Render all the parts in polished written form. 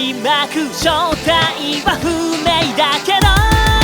り巻く正体は不明だけど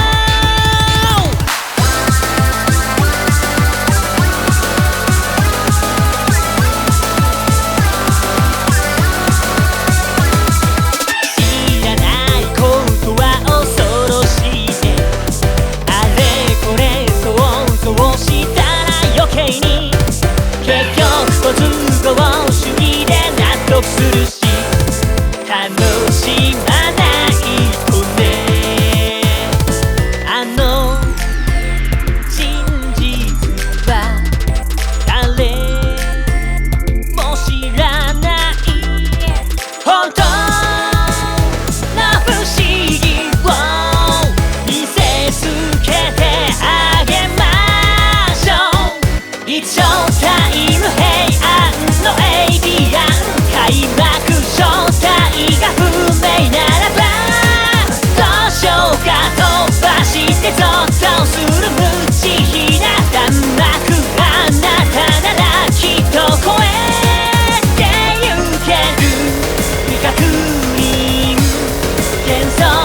都合主義で納得するし楽しまないとねあの真実は誰も知らない本当の不思議を見せつけてあげましょう一生タイム平安のエイリアン開幕正体が不明ならばどうしようか飛ばしてゾッとする無慈悲な弾幕あなたならきっと超えてゆける未確認幻想